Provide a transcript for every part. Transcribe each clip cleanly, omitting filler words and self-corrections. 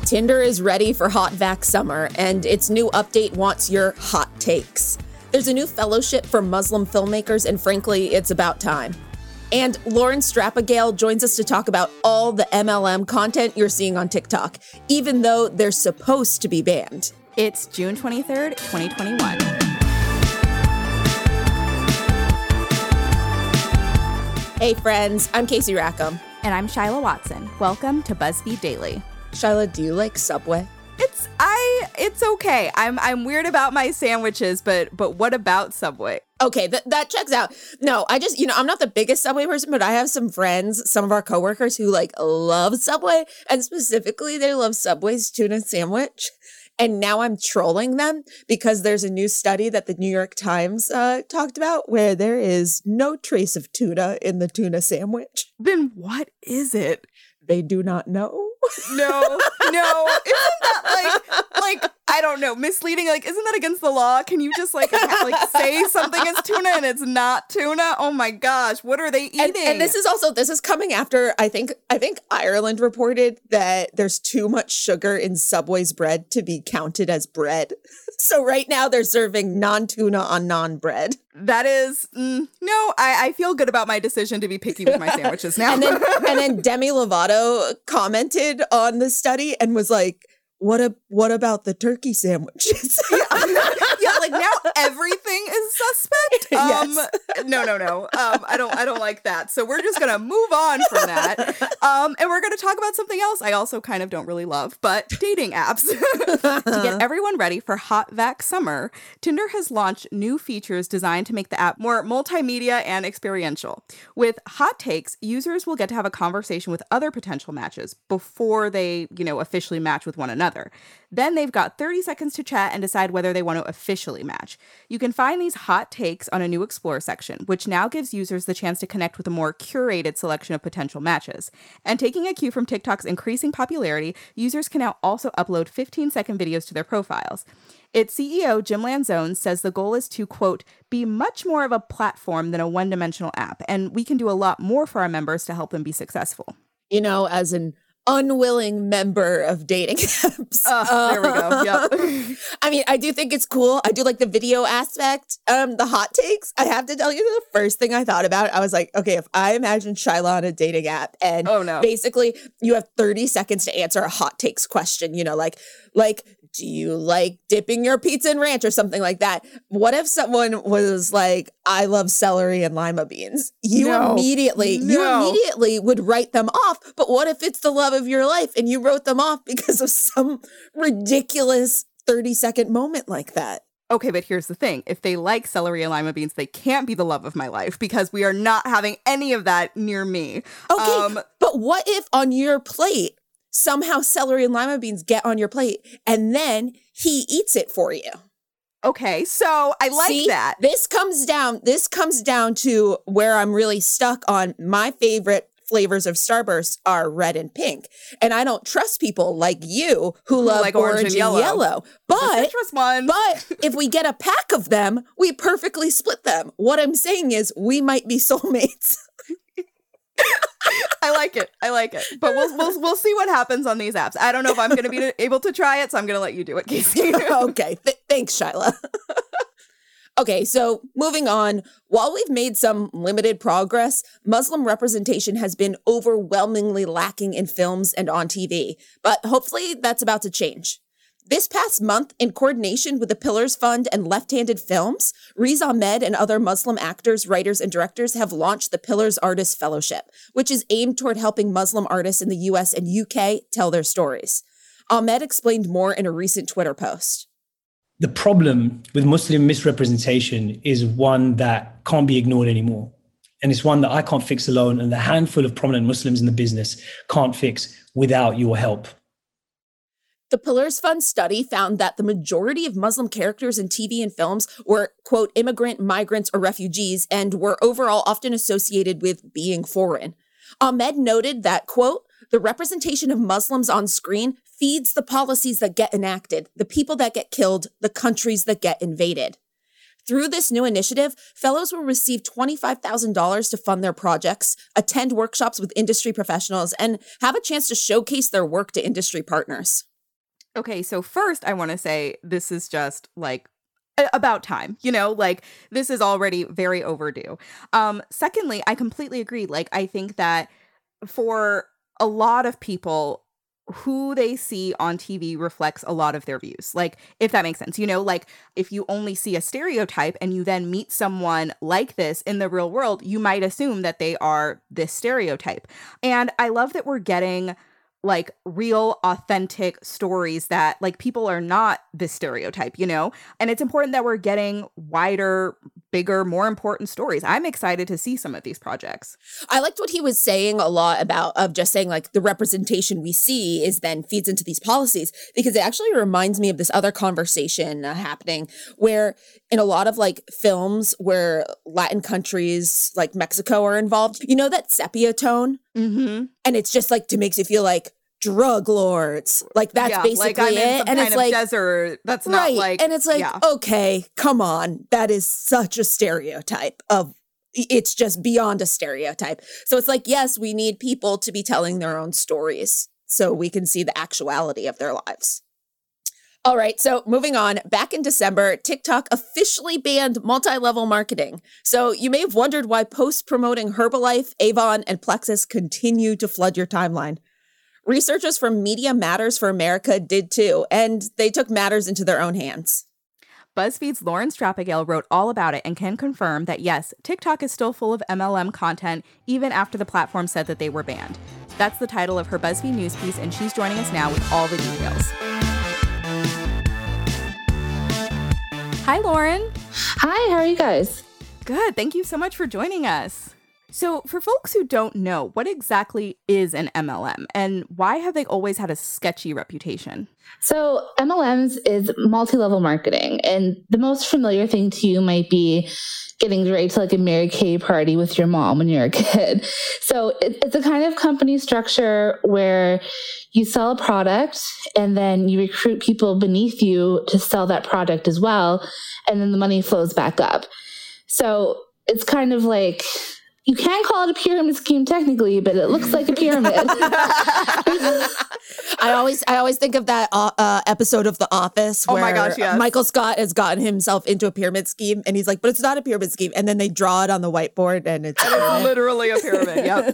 Tinder is ready for Hot Vac Summer, and its new update wants your hot takes. There's a new fellowship for Muslim filmmakers, and frankly, it's about time. And Lauren Strappagale joins us to talk about all the MLM content you're seeing on TikTok, even though they're supposed to be banned. It's June 23rd, 2021. Hey friends, I'm Casey Rackham. And I'm Shyla Watson. Welcome to BuzzFeed Daily. Shyla, do you like Subway? It's okay. I'm weird about my sandwiches, but what about Subway? Okay, that checks out. No, I'm not the biggest Subway person, but I have some friends, some of our coworkers who love Subway, and specifically they love Subway's tuna sandwich. And now I'm trolling them because there's a new study that the New York Times talked about where there is no trace of tuna in the tuna sandwich. Then what is it? They do not know. No. Isn't that I don't know, misleading? Isn't that against the law? Can you just say something is tuna and it's not tuna? Oh my gosh, what are they eating? And this is coming after I think Ireland reported that there's too much sugar in Subway's bread to be counted as bread. So right now they're serving non-tuna on non-bread. That is, no, I feel good about my decision to be picky with my sandwiches now. and then Demi Lovato commented on the study and was like, what about the turkey sandwiches? Yeah, now everything is suspect. Yes. No. I don't like that. So we're just gonna move on from that. And we're gonna talk about something else I also kind of don't really love, but dating apps. To get everyone ready for Hot Vac Summer, Tinder has launched new features designed to make the app more multimedia and experiential. With Hot Takes, users will get to have a conversation with other potential matches before they, officially match with one another. Then they've got 30 seconds to chat and decide whether they want to officially match. You can find these hot takes on a new Explore section, which now gives users the chance to connect with a more curated selection of potential matches. And taking a cue from TikTok's increasing popularity, users can now also upload 15-second videos to their profiles. Its CEO, Jim Lanzone, says the goal is to, quote, be much more of a platform than a one-dimensional app, and we can do a lot more for our members to help them be successful. As an unwilling member of dating apps. There we go. Yep. I do think it's cool. I do like the video aspect. The hot takes. I have to tell you, the first thing I thought about, I was like, okay, if I imagine Shyla on a dating app and basically you have 30 seconds to answer a hot takes question, like, do you like dipping your pizza in ranch or something like that? What if someone was like, I love celery and lima beans? You immediately would write them off. But what if it's the love of your life and you wrote them off because of some ridiculous 30-second moment like that? Okay, but here's the thing. If they like celery and lima beans, they can't be the love of my life because we are not having any of that near me. Okay, but what if on your plate, somehow celery and lima beans get on your plate and then he eats it for you? Okay, so I like that. This comes down to where I'm really stuck on my favorite flavors of Starburst are red and pink. And I don't trust people like you who love like orange and yellow. But if we get a pack of them, we perfectly split them. What I'm saying is we might be soulmates. I like it. But we'll see what happens on these apps. I don't know if I'm going to be able to try it, so I'm going to let you do it, Casey. Okay. Thanks, Shyla. Okay, so moving on. While we've made some limited progress, Muslim representation has been overwhelmingly lacking in films and on TV. But hopefully that's about to change. This past month, in coordination with the Pillars Fund and Left-Handed Films, Riz Ahmed and other Muslim actors, writers, and directors have launched the Pillars Artist Fellowship, which is aimed toward helping Muslim artists in the US and UK tell their stories. Ahmed explained more in a recent Twitter post. The problem with Muslim misrepresentation is one that can't be ignored anymore. And it's one that I can't fix alone, and the handful of prominent Muslims in the business can't fix without your help. The Pillars Fund study found that the majority of Muslim characters in TV and films were, quote, immigrant, migrants, or refugees, and were overall often associated with being foreign. Ahmed noted that, quote, the representation of Muslims on screen feeds the policies that get enacted, the people that get killed, the countries that get invaded. Through this new initiative, fellows will receive $25,000 to fund their projects, attend workshops with industry professionals, and have a chance to showcase their work to industry partners. Okay, so first I want to say this is just like about time, like this is already very overdue. Secondly, I completely agree. Like, I think that for a lot of people, who they see on TV reflects a lot of their views. Like, if that makes sense, like if you only see a stereotype and you then meet someone like this in the real world, you might assume that they are this stereotype. And I love that we're getting like real, authentic stories that like people are not this stereotype, and it's important that we're getting wider, bigger, more important stories. I'm excited to see some of these projects. I liked what he was saying a lot about of just saying like the representation we see is then feeds into these policies, because it actually reminds me of this other conversation happening where in a lot of like films where Latin countries like Mexico are involved, that sepia tone? Mm-hmm. And it's just like, it makes you feel like drug lords. Like that's basically like I'm it. In some and kind it's of like desert. That's right. Not like, and it's like, okay, come on. That is such a stereotype of, it's just beyond a stereotype. So it's like, yes, we need people to be telling their own stories so we can see the actuality of their lives. All right, so moving on, back in December, TikTok officially banned multi-level marketing. So you may have wondered why posts promoting Herbalife, Avon, and Plexus continue to flood your timeline. Researchers from Media Matters for America did too, and they took matters into their own hands. BuzzFeed's Lauren Strapagill wrote all about it and can confirm that yes, TikTok is still full of MLM content even after the platform said that they were banned. That's the title of her BuzzFeed news piece, and she's joining us now with all the details. Hi, Lauren. Hi, how are you guys? Good. Thank you so much for joining us. So for folks who don't know, what exactly is an MLM and why have they always had a sketchy reputation? So MLMs is multi-level marketing, and the most familiar thing to you might be getting right to like a Mary Kay party with your mom when you're a kid. So it's a kind of company structure where you sell a product and then you recruit people beneath you to sell that product as well, and then the money flows back up. So it's kind of like, you can't call it a pyramid scheme technically, but it looks like a pyramid. I always think of that episode of The Office where my gosh, yes. Michael Scott has gotten himself into a pyramid scheme and he's like, but it's not a pyramid scheme. And then they draw it on the whiteboard and it's literally a pyramid. Yep.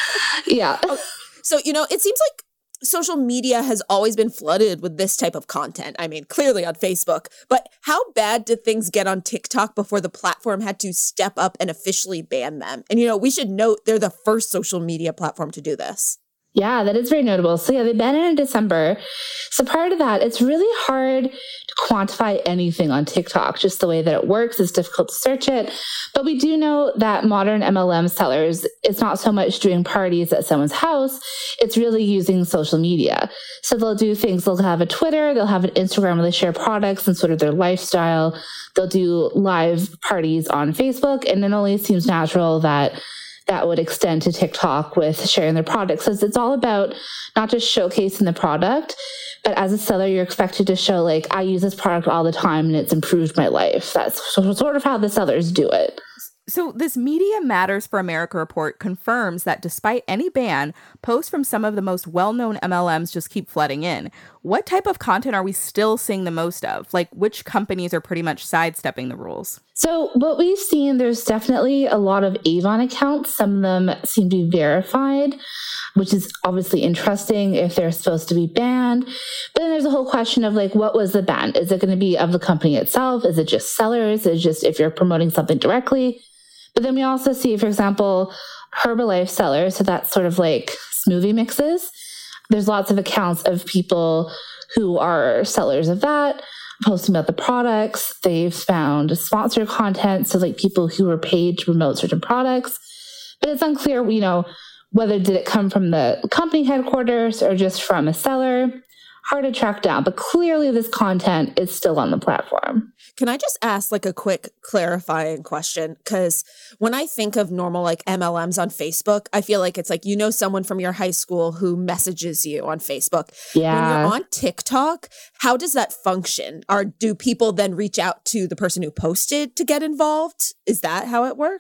Yeah. So, it seems like social media has always been flooded with this type of content. I mean, clearly on Facebook, but how bad did things get on TikTok before the platform had to step up and officially ban them? And, we should note they're the first social media platform to do this. Yeah, that is very notable. So they banned it in December. So prior to that, it's really hard to quantify anything on TikTok. Just the way that it works, it's difficult to search it. But we do know that modern MLM sellers, it's not so much doing parties at someone's house, it's really using social media. So they'll do things, they'll have a Twitter, they'll have an Instagram where they share products and sort of their lifestyle. They'll do live parties on Facebook, and it only seems natural that would extend to TikTok with sharing their products. So it's all about not just showcasing the product, but as a seller, you're expected to show like, I use this product all the time and it's improved my life. That's sort of how the sellers do it. So this Media Matters for America report confirms that despite any ban, posts from some of the most well-known MLMs just keep flooding in. What type of content are we still seeing the most of? Like, which companies are pretty much sidestepping the rules? So what we've seen, there's definitely a lot of Avon accounts. Some of them seem to be verified, which is obviously interesting if they're supposed to be banned. But then there's a whole question of like, what was the ban? Is it going to be of the company itself? Is it just sellers? Is it just if you're promoting something directly? But then we also see, for example, Herbalife sellers. So that's sort of like smoothie mixes. There's lots of accounts of people who are sellers of that, posting about the products. They've found sponsored content. So like people who were paid to promote certain products. But it's unclear, whether did it come from the company headquarters or just from a seller. Hard to track down, but clearly this content is still on the platform. Can I just ask like a quick clarifying question? Because when I think of normal like MLMs on Facebook, I feel like it's like, someone from your high school who messages you on Facebook. Yeah. When you're on TikTok, how does that function? Or do people then reach out to the person who posted to get involved? Is that how it works?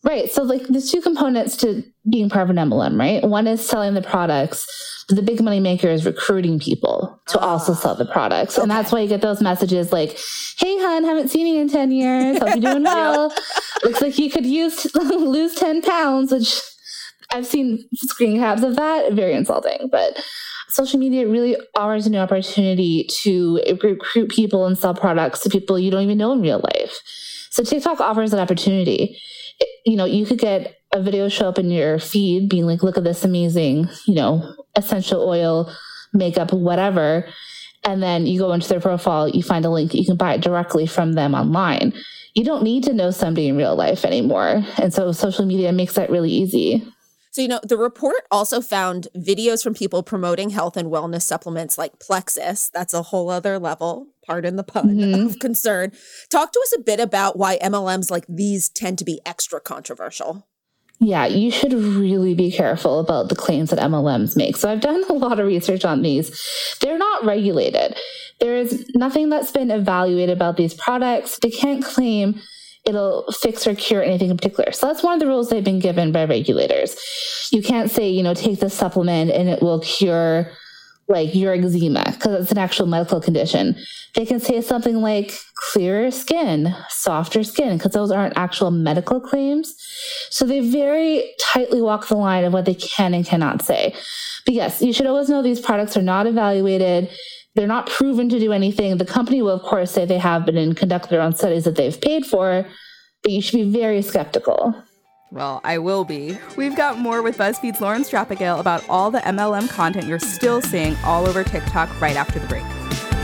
Right. So like there's two components to being part of an MLM, right? One is selling the products, but the big money maker is recruiting people to also sell the products. Okay. And that's why you get those messages like, hey, hun, haven't seen you in 10 years. Hope you're doing well. Looks like you could lose 10 pounds, which I've seen screen caps of that. Very insulting. But social media really offers a new opportunity to recruit people and sell products to people you don't even know in real life. So TikTok offers an opportunity. You could get a video show up in your feed being like, look at this amazing, essential oil, makeup, whatever. And then you go into their profile, you find a link, you can buy it directly from them online. You don't need to know somebody in real life anymore. And so social media makes that really easy. So, the report also found videos from people promoting health and wellness supplements like Plexus. That's a whole other level, pardon the pun, of concern. Talk to us a bit about why MLMs like these tend to be extra controversial. Yeah, you should really be careful about the claims that MLMs make. So I've done a lot of research on these. They're not regulated. There is nothing that's been evaluated about these products. They can't claim it'll fix or cure anything in particular. So that's one of the rules they've been given by regulators. You can't say, take this supplement and it will cure like your eczema because it's an actual medical condition. They can say something like clearer skin, softer skin, because those aren't actual medical claims. So they very tightly walk the line of what they can and cannot say. But yes, you should always know these products are not evaluated. They're not proven to do anything. The company will, of course, say they have been and conduct their own studies that they've paid for, but you should be very skeptical. Well, I will be. We've got more with BuzzFeed's Lauren Strappagale about all the MLM content you're still seeing all over TikTok right after the break.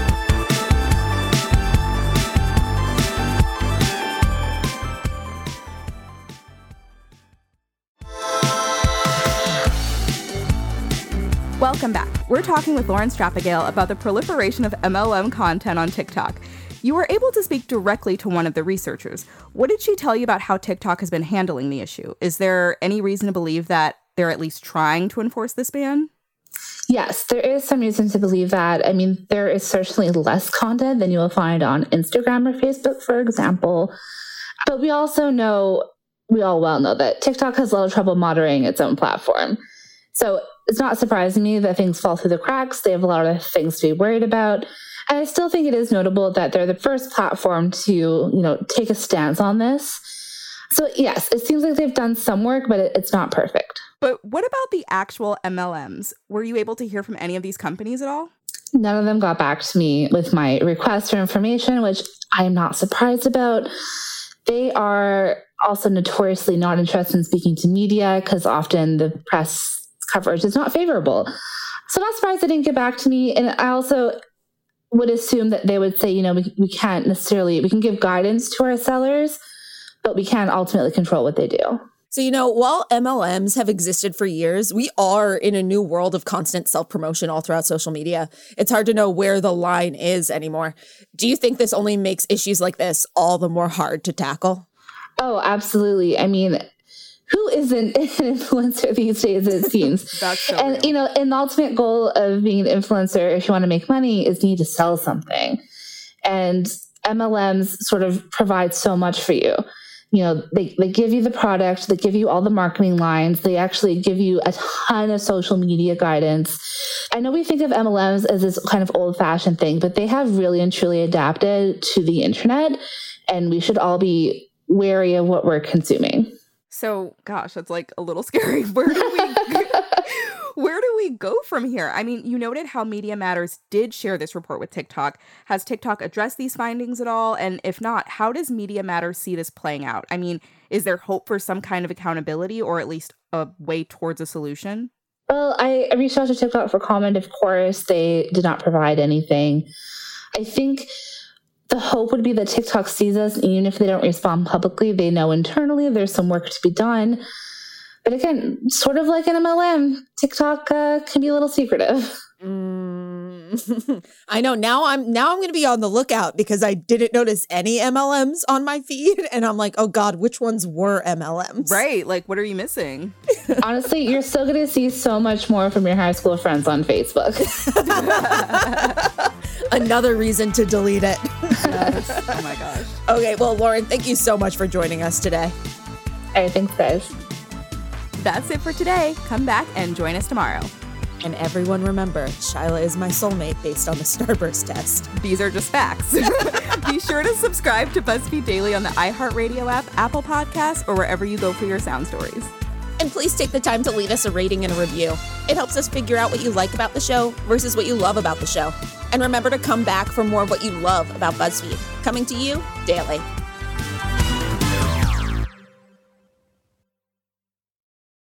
Welcome back. We're talking with Lauren Strappagale about the proliferation of MLM content on TikTok. You were able to speak directly to one of the researchers. What did she tell you about how TikTok has been handling the issue? Is there any reason to believe that they're at least trying to enforce this ban? Yes, there is some reason to believe that. I mean, there is certainly less content than you will find on Instagram or Facebook, for example. But we all well know that TikTok has a lot of trouble moderating its own platform. So it's not surprising me that things fall through the cracks. They have a lot of things to be worried about. And I still think it is notable that they're the first platform to, take a stance on this. So yes, it seems like they've done some work, but it's not perfect. But what about the actual MLMs? Were you able to hear from any of these companies at all? None of them got back to me with my request for information, which I'm not surprised about. They are also notoriously not interested in speaking to media because often the press coverage is not favorable. So not surprised they didn't get back to me. And I also would assume that they would say, we can't necessarily, we can give guidance to our sellers, but we can't ultimately control what they do. So, while MLMs have existed for years, we are in a new world of constant self-promotion all throughout social media. It's hard to know where the line is anymore. Do you think this only makes issues like this all the more hard to tackle? Oh, absolutely. I mean, who isn't an influencer these days, it seems? That's so and, real. And the ultimate goal of being an influencer, if you want to make money, is you need to sell something. And MLMs sort of provide so much for you. They give you the product, they give you all the marketing lines, they actually give you a ton of social media guidance. I know we think of MLMs as this kind of old-fashioned thing, but they have really and truly adapted to the internet, and we should all be wary of what we're consuming. So, gosh, that's like a little scary. Where do we go from here? I mean, you noted how Media Matters did share this report with TikTok. Has TikTok addressed these findings at all? And if not, how does Media Matters see this playing out? I mean, is there hope for some kind of accountability or at least a way towards a solution? Well, I reached out to TikTok for comment. Of course, they did not provide anything. I think the hope would be that TikTok sees us, and even if they don't respond publicly, they know internally there's some work to be done. But again, sort of like an MLM, TikTok can be a little secretive. I know. Now I'm going to be on the lookout because I didn't notice any MLMs on my feed, and I'm like, oh God, which ones were MLMs? Right. Like, what are you missing? Honestly, you're still going to see so much more from your high school friends on Facebook. Another reason to delete it. Yes. Oh my gosh. Okay, well, Lauren, thank you so much for joining us today. All right, thanks, guys. That's it for today. Come back and join us tomorrow. And everyone remember, Shyla is my soulmate based on the Starburst test. These are just facts. Be sure to subscribe to BuzzFeed Daily on the iHeartRadio app, Apple Podcasts, or wherever you go for your sound stories. And please take the time to leave us a rating and a review. It helps us figure out what you like about the show versus what you love about the show. And remember to come back for more of what you love about BuzzFeed. Coming to you daily.